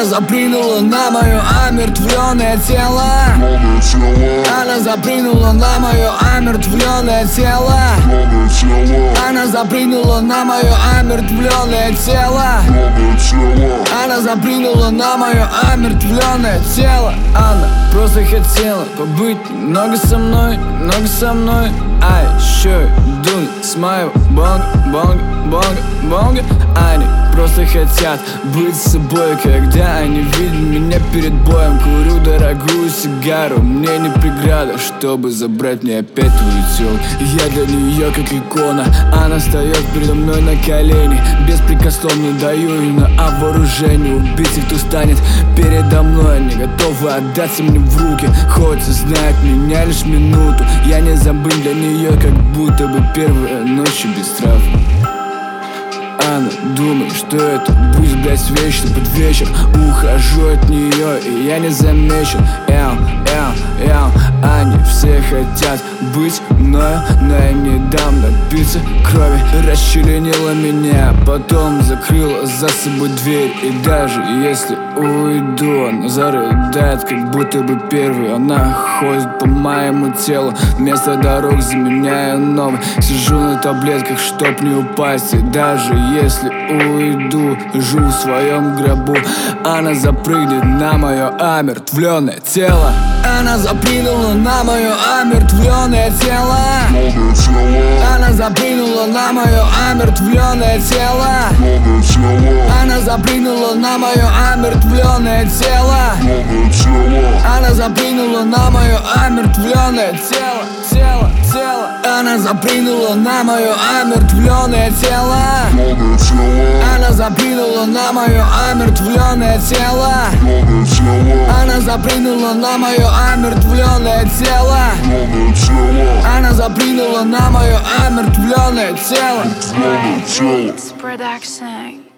запрыгнула на мое омертвленное тело. Она запрыгнула на мое омертвленное тело. Она запрыгнула на мое омертвленное тело. Она запрыгнула на мое омертвленное тело. Она просто хотела побыть немного со мной, много со мной. А еще думать с моего бонга. Они просто хотят быть с собой, когда они видят меня перед боем. Курю дорогую сигару, мне не преграда, чтобы забрать мне опять твою тело. Я для нее как икона, она встает передо мной на колени. Беспрекословно даю ей на вооружение. Убийцы, кто станет передо мной, они готовы отдаться мне в руки. Хоть и знает меня лишь минуту, я не забыл для нее, как будто бы первая ночь без трав. Она думает, что это будет, блядь, вечно под вечер. Ухожу от нее, и я не замечен. Они все хотят быть мною, но я не дам напиться крови. Расчленила меня, потом закрыла за собой дверь. И даже если уйду, она зарыдает, как будто бы первый. Она ходит по моему телу, вместо дорог заменяю новый. Сижу на таблетках, чтоб не упасть. И даже если уйду, жил в своем гробу, она запрыгнет на мое омертвленное тело. Она запрыгнула на мое омертвленное тело. Она запрыгнула на мое омертвленное тело. Она запрыгнула на мое омертвленное тело. Она запрыгнула на мое омертвленное тело. Она запрыгнула на мое омертвленное тело. Она запрыгнула на мое омертвленное тело. Она запрыгнула на мое омертвленное тело. Она запрыгнула на мое омертвленное тело. Production.